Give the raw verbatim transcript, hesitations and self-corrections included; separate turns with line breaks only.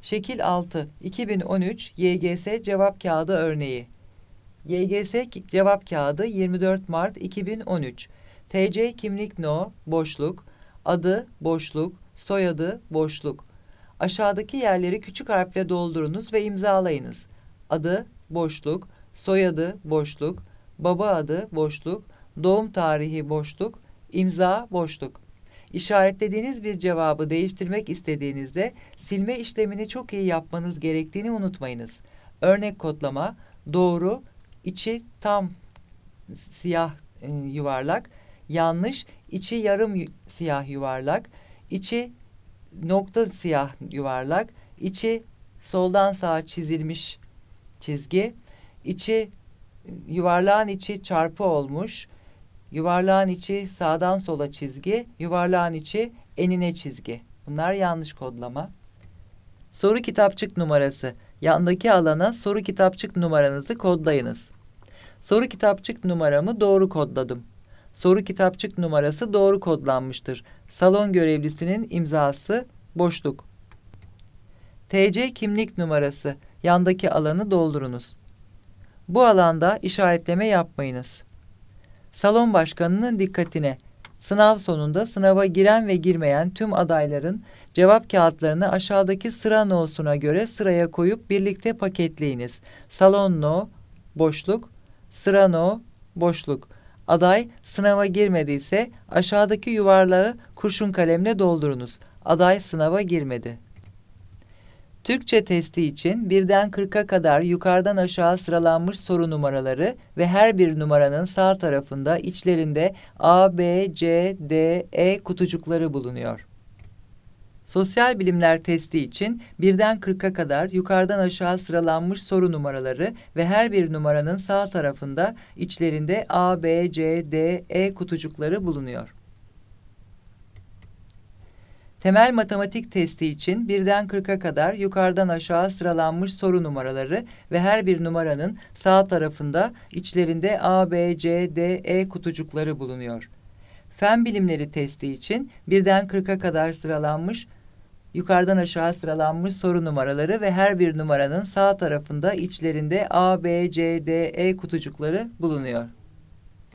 Şekil altı iki bin on üç Y G S cevap kağıdı örneği. Y G S cevap kağıdı yirmi dört Mart iki bin on üç. T C kimlik no boşluk, adı boşluk, soyadı boşluk. Aşağıdaki yerleri küçük harfle doldurunuz ve imzalayınız. Adı boşluk, soyadı boşluk, baba adı boşluk, doğum tarihi boşluk, imza boşluk. İşaretlediğiniz bir cevabı değiştirmek istediğinizde silme işlemini çok iyi yapmanız gerektiğini unutmayınız. Örnek kodlama: doğru, içi tam siyah e, yuvarlak, yanlış, içi yarım yu- siyah yuvarlak, içi nokta siyah yuvarlak, içi soldan sağa çizilmiş çizgi, içi yuvarlağın içi çarpı olmuş, yuvarlağın içi sağdan sola çizgi, yuvarlağın içi enine çizgi. Bunlar yanlış kodlama. Soru kitapçık numarası. Yandaki alana soru kitapçık numaranızı kodlayınız. Soru kitapçık numaramı doğru kodladım. Soru kitapçık numarası doğru kodlanmıştır. Salon görevlisinin imzası boşluk. T C kimlik numarası. Yandaki alanı doldurunuz. Bu alanda işaretleme yapmayınız. Salon başkanının dikkatine: sınav sonunda sınava giren ve girmeyen tüm adayların cevap kağıtlarını aşağıdaki sıra no'suna göre sıraya koyup birlikte paketleyiniz. Salon no, boşluk, sıra no, boşluk. Aday sınava girmediyse aşağıdaki yuvarlağı kurşun kalemle doldurunuz. Aday sınava girmedi. Türkçe testi için birden kırka kadar yukarıdan aşağı sıralanmış soru numaraları ve her bir numaranın sağ tarafında içlerinde A, B, C, D, E kutucukları bulunuyor. Sosyal bilimler testi için birden kırka kadar yukarıdan aşağı sıralanmış soru numaraları ve her bir numaranın sağ tarafında içlerinde A, B, C, D, E kutucukları bulunuyor. Temel matematik testi için birden kırka kadar yukarıdan aşağı sıralanmış soru numaraları ve her bir numaranın sağ tarafında içlerinde A, B, C, D, E kutucukları bulunuyor. Fen bilimleri testi için birden kırka kadar sıralanmış yukarıdan aşağı sıralanmış soru numaraları ve her bir numaranın sağ tarafında içlerinde A, B, C, D, E kutucukları bulunuyor.